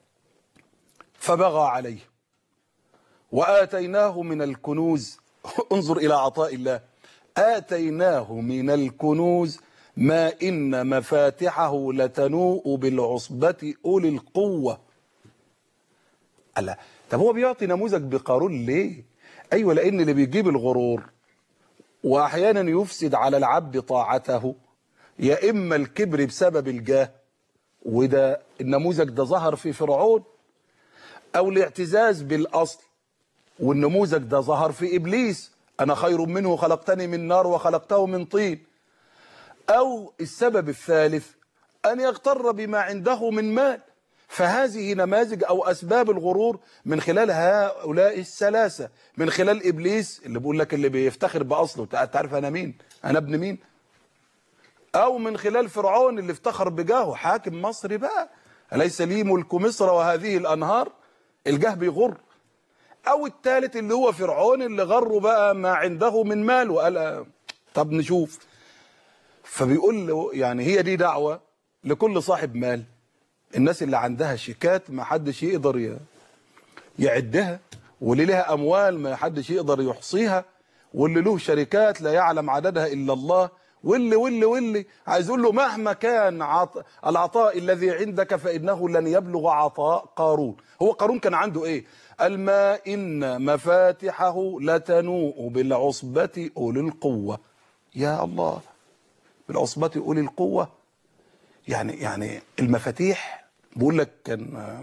فبغى عليه وآتيناه من الكنوز. انظر إلى عطاء الله. آتيناه من الكنوز ما إن مفاتحه لتنوء بالعصبة أولي القوة. ألا طب هو بيعطي نموذج بقارون ليه؟ أيوة لأن اللي بيجيب الغرور وأحيانا يفسد على العبد طاعته يا إما الكبر بسبب الجاه، وده النموذج ده ظهر في فرعون، أو الاعتزاز بالأصل، والنموذج ده ظهر في إبليس، أنا خير منه خلقتني من نار وخلقته من طين. أو السبب الثالث أن يغتر بما عنده من مال. فهذه نماذج أو أسباب الغرور من خلال هؤلاء الثلاثة، من خلال إبليس اللي بيقول لك اللي بيفتخر بأصله، تعرف أنا مين؟ أنا ابن مين؟ أو من خلال فرعون اللي افتخر بجاهه، حاكم مصري بقى، أليس لي ملك مصر وهذه الأنهار؟ الجاه بيغر. أو الثالث اللي هو فرعون اللي غره بقى ما عنده من مال وقال طب نشوف. فبيقول له يعني هي دي دعوة لكل صاحب مال. الناس اللي عندها شيكات ما حدش يقدر يعدها، واللي لها أموال ما حدش يقدر يحصيها، واللي له شركات لا يعلم عددها إلا الله، واللي واللي واللي عايز يقول له مهما كان عط... العطاء الذي عندك فإنه لن يبلغ عطاء قارون. هو قارون كان عنده إيه؟ الما إن مفاتحه لتنوء بالعصبة أولي القوة. يا الله، بالعصبة أولي القوة. يعني يعني المفاتيح بقول لك كان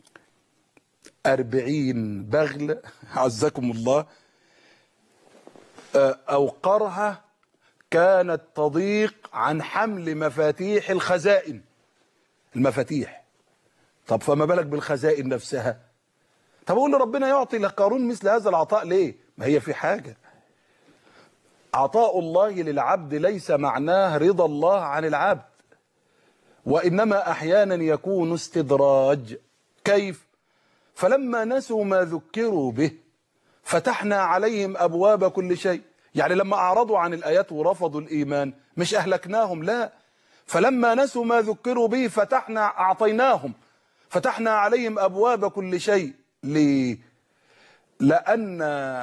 أربعين بغل عزكم الله أو قرها كانت تضيق عن حمل مفاتيح الخزائن. المفاتيح. طب فما بالك بالخزائن نفسها؟ طب أقول ربنا يعطي لقارون مثل هذا العطاء ليه؟ ما هي في حاجة. عطاء الله للعبد ليس معناه رضا الله عن العبد، وإنما أحيانا يكون استدراج. كيف؟ فلما نسوا ما ذكروا به فتحنا عليهم أبواب كل شيء. يعني لما أعرضوا عن الآيات ورفضوا الإيمان مش أهلكناهم، لا، فلما نسوا ما ذكروا به فتحنا أعطيناهم فتحنا عليهم أبواب كل شيء. ليه؟ لأن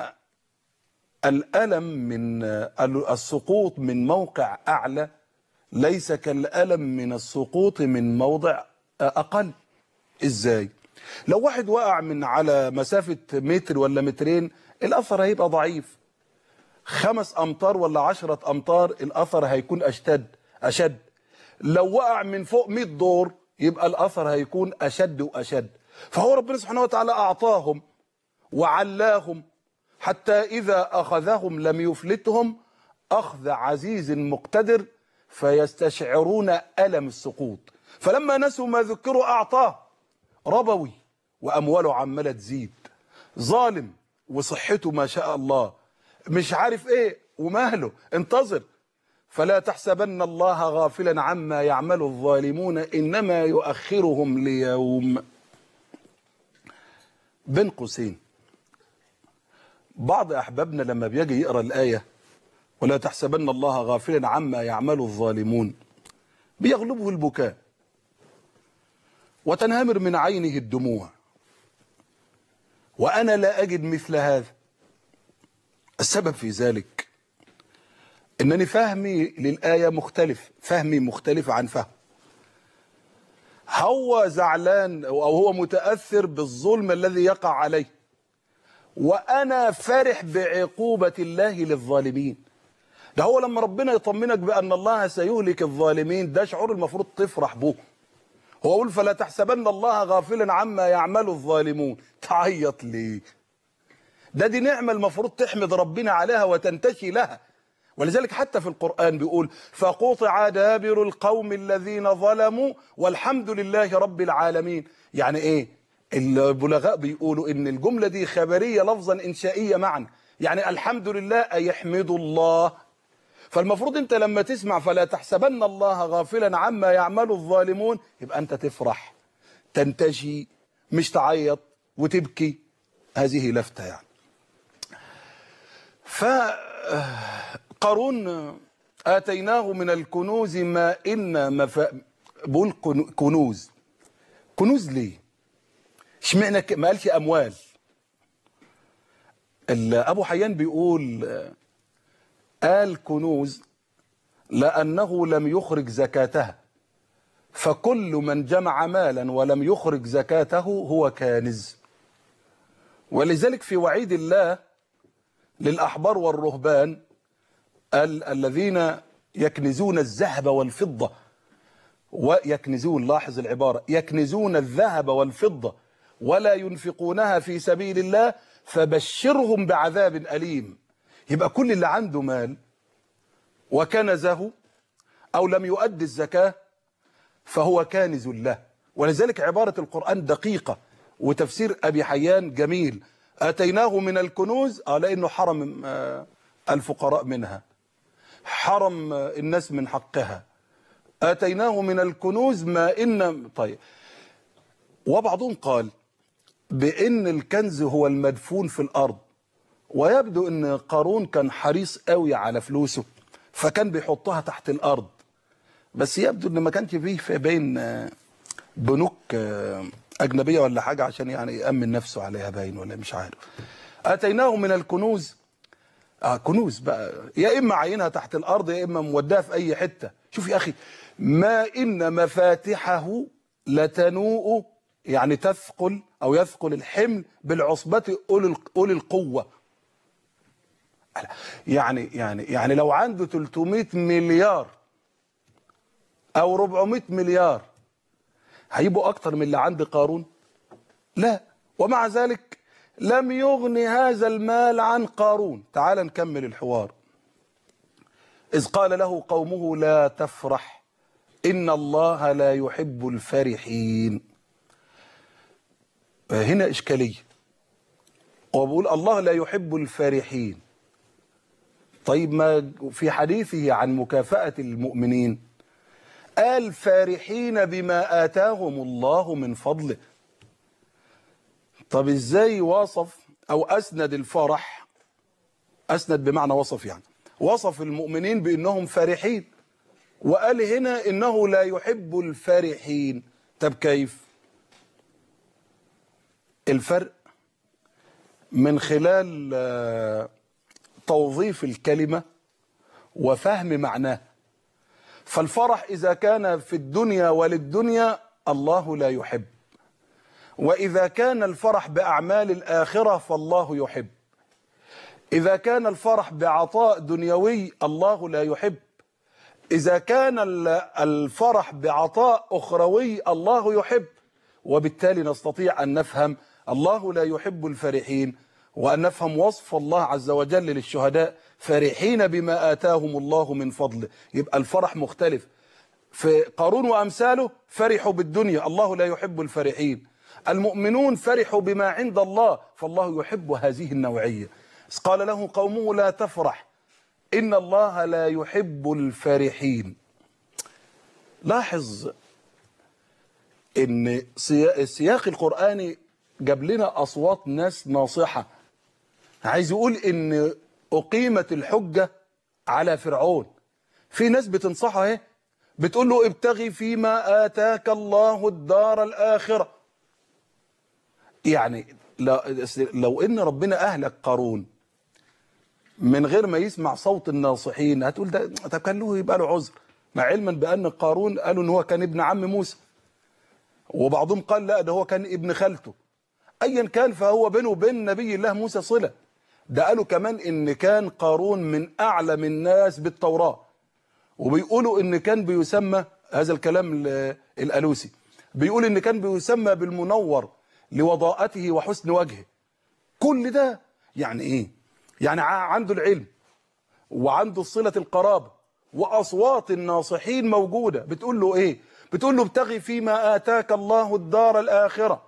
الألم من السقوط من موقع أعلى ليس كالألم من السقوط من موضع أقل. إزاي؟ لو واحد وقع من على مسافة متر ولا مترين الأثر هيبقى ضعيف، خمس أمتار ولا عشرة أمتار الأثر هيكون أشتد أشد. لو وقع من فوق مئة دور يبقى الأثر هيكون أشد وأشد. فهو ربنا سبحانه وتعالى أعطاهم وعلاهم حتى إذا أخذهم لم يفلتهم أخذ عزيز مقتدر فيستشعرون ألم السقوط. فلما نسوا ما ذكروا أعطاه ربوي وأمواله عمالة تزيد، ظالم وصحته ما شاء الله، مش عارف إيه وماله، انتظر. فلا تحسبن الله غافلا عما يعمل الظالمون إنما يؤخرهم ليوم. بين قوسين بعض أحبابنا لما بيجي يقرأ الآية ولا تحسبن الله غافلا عما يعمل الظالمون بيغلبه البكاء وتنهمر من عينه الدموع، وأنا لا أجد مثل هذا. السبب في ذلك انني فهمي للآية مختلف، فهمي مختلف عن فهم. هو زعلان او هو متأثر بالظلم الذي يقع عليه، وانا فرح بعقوبة الله للظالمين. ده هو لما ربنا يطمنك بأن الله سيهلك الظالمين، ده شعور المفروض تفرح به. هو يقول فلا تحسبن الله غافلا عما يعمل الظالمون. تعيط ليه؟ ده دي نعمة المفروض تحمد ربنا عليها وتنتشي لها. ولذلك حتى في القرآن بيقول فقطع دابر القوم الذين ظلموا والحمد لله رب العالمين. يعني ايه؟ البلغاء بيقولوا ان الجملة دي خبرية لفظا انشائية معا، يعني الحمد لله أي يحمد الله. فالمفروض انت لما تسمع فلا تحسبن الله غافلا عما يعمل الظالمون، يبقى انت تفرح تنتشي، مش تعيط وتبكي. هذه لفتة يعني. فقارون آتيناه من الكنوز ما إن مفا... بقول كنوز. كنوز ليه؟ اشمعنى ما قالش أموال؟ أبو حيان بيقول قال كنوز لأنه لم يخرج زكاتها، فكل من جمع مالا ولم يخرج زكاته هو كانز. ولذلك في وعيد الله للأحبار والرهبان ال الذين يكنزون الذهب والفضة ويكنزون، لاحظ العبارة، يكنزون الذهب والفضة ولا ينفقونها في سبيل الله فبشرهم بعذاب أليم. يبقى كل اللي عنده مال وكنزه أو لم يؤدي الزكاة فهو كانز له. ولذلك عبارة القرآن دقيقة وتفسير أبي حيان جميل. آتيناه من الكنوز آه لأنه حرم آه الفقراء منها، حرم آه الناس من حقها. آتيناه من الكنوز ما إن طيب. وبعضهم قال بأن الكنز هو المدفون في الأرض، ويبدو أن قارون كان حريص قوي على فلوسه فكان بيحطها تحت الأرض، بس يبدو أن ما كانش فيه في بين آه بنوك آه أجنبية ولا حاجة عشان يعني يأمن نفسه عليها، باين ولا مش عارف. آتيناه من الكنوز آه كنوز بقى، يا إما عينها تحت الأرض يا إما موداها في أي حتة. شوف يا أخي، ما إن مفاتحه لتنوء، يعني تثقل أو يثقل الحمل بالعصبة أولي القوة. يعني يعني يعني لو عنده ثلاثمائة مليار أو أربعمائة مليار هيبقوا أكتر من اللي عند قارون؟ لا. ومع ذلك لم يغن هذا المال عن قارون. تعال نكمل الحوار. إذ قال له قومه لا تفرح إن الله لا يحب الفرحين. هنا إشكالية، وبقول الله لا يحب الفرحين. طيب ما في حديثه عن مكافأة المؤمنين قال فارحين بما آتاهم الله من فضله. طب ازاي وصف او اسند الفرح؟ اسند بمعنى وصف، يعني وصف المؤمنين بانهم فرحين وقال هنا انه لا يحب الفرحين. طب كيف؟ الفرق من خلال توظيف الكلمة وفهم معناه. فالفرح إذا كان في الدنيا وللدنيا الله لا يحب، وإذا كان الفرح بأعمال الآخرة فالله يحب. إذا كان الفرح بعطاء دنيوي الله لا يحب. إذا كان الفرح بعطاء أخروي الله يحب. وبالتالي نستطيع أن نفهم الله لا يحب الفرحين، وأن نفهم وصف الله عز وجل للشهداء فرحين بما آتاهم الله من فضله. يبقى الفرح مختلف. في قارون وأمثاله فرحوا بالدنيا، الله لا يحب الفرحين. المؤمنون فرحوا بما عند الله، فالله يحب هذه النوعية. قال له قومه لا تفرح إن الله لا يحب الفرحين. لاحظ إن السياق القرآني جاب لنا أصوات ناس ناصحة. عايز يقول إن أقيمت الحجة على فرعون. في ناس بتنصحه اهي، بتقول له ابتغي فيما آتاك الله الدار الآخرة. يعني لو إن ربنا أهلك قارون من غير ما يسمع صوت الناصحين هتقول ده طب كان له يبقى له عذر، مع علما بأن قارون قالوا ان هو كان ابن عم موسى، وبعضهم قال لا ده هو كان ابن خالته. ايا كان فهو بينه وبين نبي الله موسى صلة. ده قالوا كمان ان كان قارون من اعلم الناس بالتوراة، وبيقولوا ان كان بيسمى، هذا الكلام الألوسي بيقول ان كان بيسمى بالمنور لوضاءته وحسن وجهه. كل ده يعني ايه؟ يعني عنده العلم وعنده صلة القرابة وأصوات الناصحين موجودة بتقول له ايه؟ بتقول له ابتغي فيما آتاك الله الدار الآخرة.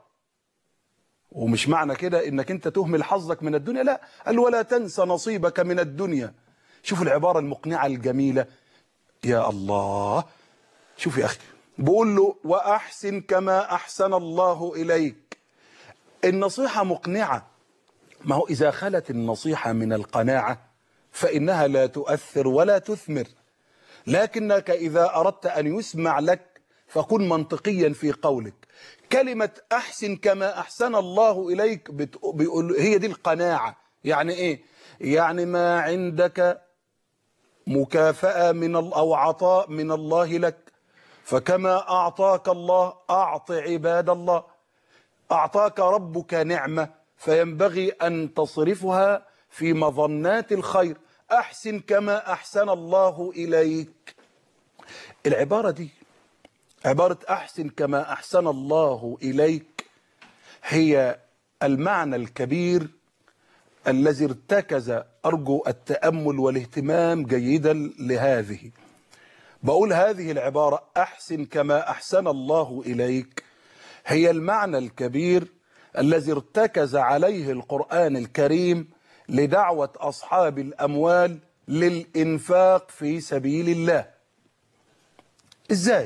ومش معنى كده انك انت تهمل حظك من الدنيا، لا، قال ولا تنسى نصيبك من الدنيا. شوف العبارة المقنعة الجميلة، يا الله. شوف يا أخي، بقول له وأحسن كما أحسن الله إليك. النصيحة مقنعة. ما هو إذا خلت النصيحة من القناعة فإنها لا تؤثر ولا تثمر. لكنك إذا أردت أن يسمع لك فكن منطقيا في قولك. كلمة أحسن كما أحسن الله إليك بيقول هي دي القناعة. يعني إيه؟ يعني ما عندك مكافأة من أو عطاء من الله لك، فكما أعطاك الله أعط عباد الله. أعطاك ربك نعمة فينبغي أن تصرفها في مظنات الخير. أحسن كما أحسن الله إليك. العبارة دي، عبارة أحسن كما أحسن الله إليك، هي المعنى الكبير الذي ارتكز أرجو التأمل والاهتمام جيدا لهذه. بقول هذه العبارة أحسن كما أحسن الله إليك هي المعنى الكبير الذي ارتكز عليه القرآن الكريم لدعوة أصحاب الأموال للإنفاق في سبيل الله. إزاي؟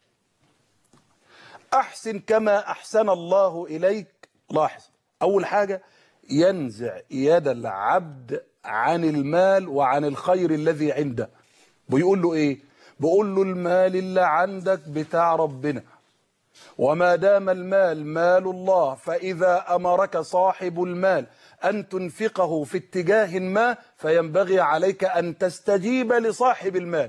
أحسن كما أحسن الله إليك. لاحظ، أول حاجة ينزع يد العبد عن المال وعن الخير الذي عنده. بيقول له إيه؟ بيقول له المال اللي عندك بتاع ربنا، وما دام المال مال الله فإذا أمرك صاحب المال أن تنفقه في اتجاه ما فينبغي عليك أن تستجيب لصاحب المال.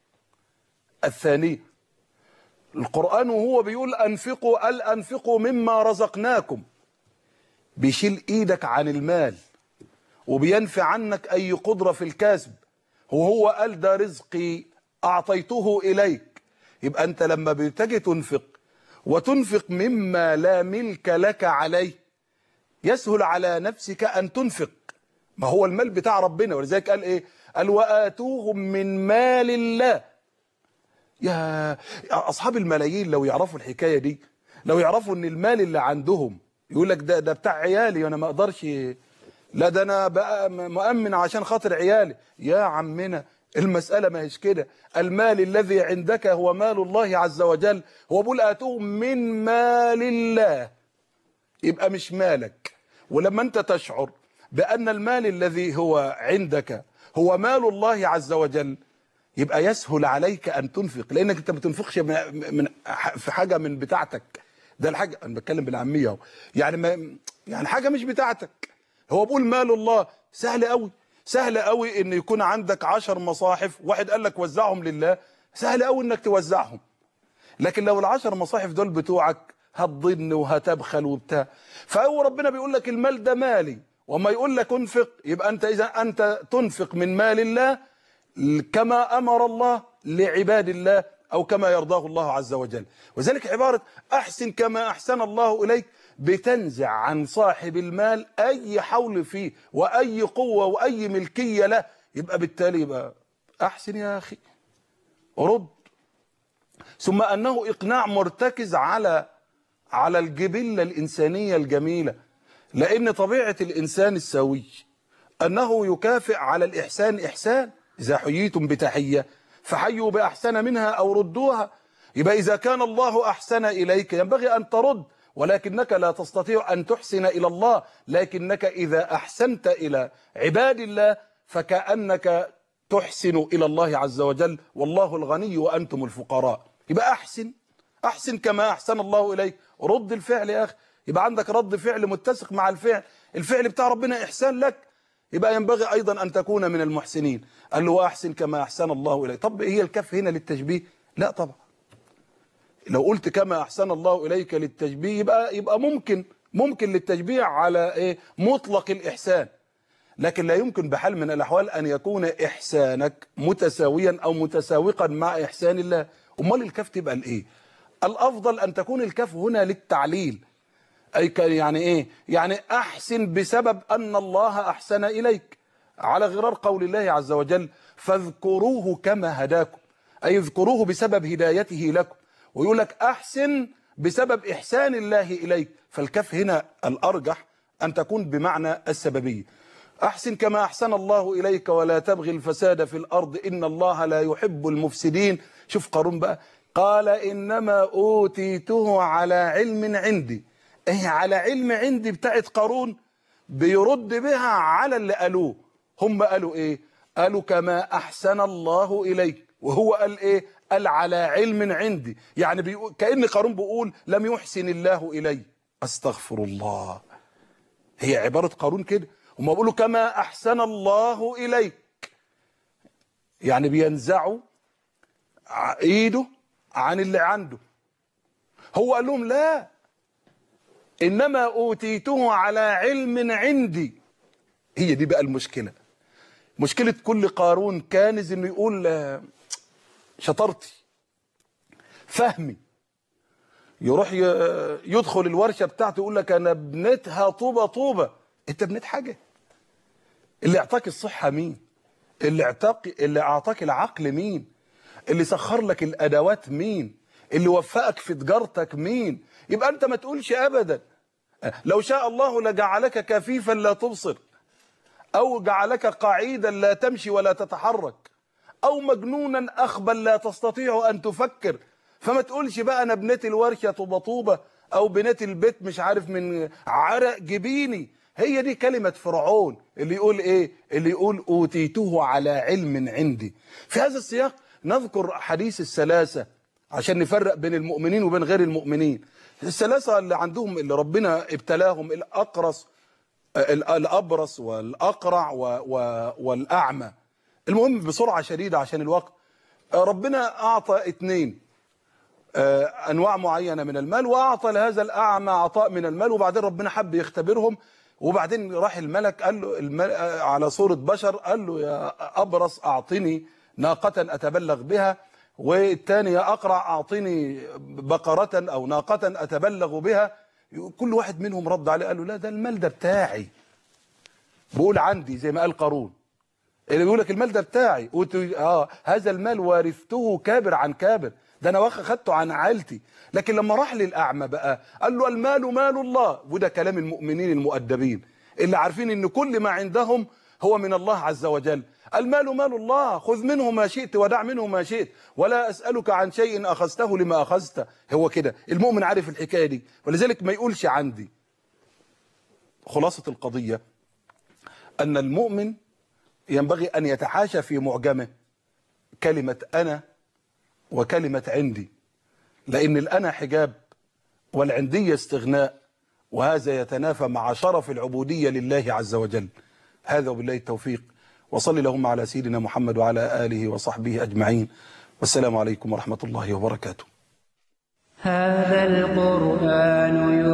الثاني، القرآن وهو بيقول أنفقوا قال أنفقوا مما رزقناكم، بيشيل إيدك عن المال وبينفي عنك أي قدرة في الكسب، وهو قال ده رزقي أعطيته إليك. يبقى أنت لما بتجي تنفق وتنفق مما لا ملك لك عليه يسهل على نفسك أن تنفق. ما هو المال بتاع ربنا، ولذلك قال إيه؟ قال وآتوهم من مال الله. يا أصحاب الملايين لو يعرفوا الحكاية دي، لو يعرفوا أن المال اللي عندهم يقول لك ده ده بتاع عيالي وأنا ما أقدرش، لا ده أنا بقى مؤمن عشان خاطر عيالي. يا عمنا المسألة ما هيش كده. المال الذي عندك هو مال الله عز وجل. هو بيقول آتوهم من مال الله، يبقى مش مالك. ولما أنت تشعر بأن المال الذي هو عندك هو مال الله عز وجل يبقى يسهل عليك أن تنفق، لأنك أنت ما بتنفقش من في حاجة من بتاعتك. ده الحاجة أنا بتكلم بالعامية اهو، يعني ما يعني حاجة مش بتاعتك. هو بيقول مال الله. سهل قوي، سهل قوي ان يكون عندك عشر مصاحف، واحد قال لك وزعهم لله، سهل قوي انك توزعهم. لكن لو العشر مصاحف دول بتوعك هتضن وهتبخل وبتاع. فهو ربنا بيقول لك المال ده مالي، وما يقول لك انفق يبقى انت اذا انت تنفق من مال الله كما امر الله لعباد الله او كما يرضاه الله عز وجل. وذلك عبارة احسن كما احسن الله اليك بتنزع عن صاحب المال اي حول فيه واي قوة واي ملكية له. يبقى بالتالي يبقى احسن يا اخي، رد. ثم انه اقناع مرتكز على على الجبلة الانسانية الجميلة، لان طبيعة الانسان السوي انه يكافئ على الاحسان احسان. اذا حييتم بتحية فحيوا باحسن منها او ردوها. يبقى اذا كان الله احسن اليك ينبغي ان ترد، ولكنك لا تستطيع أن تحسن إلى الله. لكنك إذا أحسنت إلى عباد الله فكأنك تحسن إلى الله عز وجل، والله الغني وأنتم الفقراء. يبقى أحسن، أحسن كما أحسن الله إليك. رد الفعل يا أخي، يبقى عندك رد فعل متسق مع الفعل. الفعل بتاع ربنا إحسان لك، يبقى ينبغي أيضا أن تكون من المحسنين. قال له وأحسن كما أحسن الله إليك. طب هي الكف هنا للتشبيه؟ لا طبعا. لو قلت كما أحسن الله إليك للتشبيه يبقى يبقى ممكن ممكن للتشبيه على إيه مطلق الإحسان، لكن لا يمكن بحال من الأحوال أن يكون إحسانك متساويا أو متساوقا مع إحسان الله. أمال الكف تبقى الإيه؟ الأفضل أن تكون الكف هنا للتعليل، أي يعني إيه؟ يعني أحسن بسبب أن الله أحسن إليك، على غرار قول الله عز وجل فاذكروه كما هداكم، أي اذكروه بسبب هدايته لكم. ويقول لك أحسن بسبب إحسان الله إليك، فالكف هنا الأرجح أن تكون بمعنى السببية. أحسن كما أحسن الله إليك ولا تبغي الفساد في الأرض إن الله لا يحب المفسدين. شوف قارون بقى، قال إنما أوتيته على علم عندي. إيه على علم عندي بتاعت قارون؟ بيرد بها على اللي قالوه. هم قالوا إيه؟ قالوا كما أحسن الله إليك، وهو قال إيه؟ قال على علم عندي. يعني بيقول كأن قارون بيقول لم يحسن الله إلي. أستغفر الله، هي عبارة قارون كده. هم بيقولوا كما أحسن الله إليك، يعني بينزعوا إيده عن اللي عنده. هو قال لهم لا، إنما أوتيته على علم عندي. هي دي بقى المشكلة. مشكلة كل قارون كانز إنه يقول شطرتي فهمي، يروح يدخل الورشة بتاعته يقول لك أنا بنيتها طوبة طوبة. أنت بنيت حاجة؟ اللي اعطاك الصحة مين؟ اللي اعطاك اللي اعطاك العقل مين؟ اللي سخر لك الادوات مين؟ اللي وفقك في تجارتك مين؟ يبقى انت ما تقولش ابدا لو شاء الله لجعلك كفيفا لا تبصر، او جعلك قعيدا لا تمشي ولا تتحرك، او مجنونا اخبل لا تستطيع ان تفكر. فما تقولش بقى انا بنيت الورشه طوبه طوبه او بنيت البيت مش عارف من عرق جبيني. هي دي كلمة فرعون اللي يقول ايه؟ اللي يقول اوتيته على علم عندي. في هذا السياق نذكر حديث الثلاثة عشان نفرق بين المؤمنين وبين غير المؤمنين. الثلاثة اللي عندهم اللي ربنا ابتلاهم، الأقرص الأبرص والأقرع والأعمى. المهم بسرعة شديدة عشان الوقت، ربنا أعطى اتنين أنواع معينة من المال، وأعطى لهذا الأعمى عطاء من المال، وبعدين ربنا حب يختبرهم، وبعدين راح الملك قال له الملك على صورة بشر قال له يا أبرص أعطني ناقة أتبلغ بها، والثاني يا أقرع أعطني بقرة أو ناقة أتبلغ بها. كل واحد منهم رد عليه قال له لا ده المال ده بتاعي، بقول عندي زي ما قال قارون. اللي بيقول لك المال ده بتاعي اه هذا المال وارثته كابر عن كابر، ده انا واخد خدته عن عائلتي. لكن لما راح للأعمى بقى قال له المال مال الله، وده كلام المؤمنين المؤدبين اللي عارفين ان كل ما عندهم هو من الله عز وجل. المال مال الله، خذ منه ما شئت ودع منه ما شئت، ولا أسألك عن شيء أخذته لما أخذته. هو كده المؤمن عارف الحكاية دي، ولذلك ما يقولش عندي. خلاصة القضية أن المؤمن ينبغي أن يتحاشى في معجمه كلمة أنا وكلمة عندي، لأن الأنا حجاب والعندية استغناء، وهذا يتنافى مع شرف العبودية لله عز وجل. هذا وبالله التوفيق، وصلي اللهم على سيدنا محمد وعلى آله وصحبه أجمعين، والسلام عليكم ورحمة الله وبركاته. هذا القرآن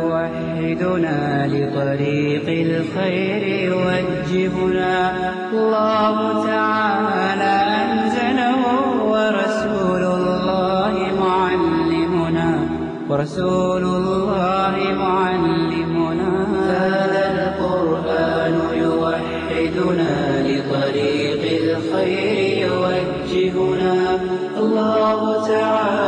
يوحدنا لطريق الخير يوجهنا، الله تعالى أنزله ورسول الله معلمنا، ورسول الله معلمنا. هذا القرآن يوحدنا لطريق الخير يوجهنا، الله تعالى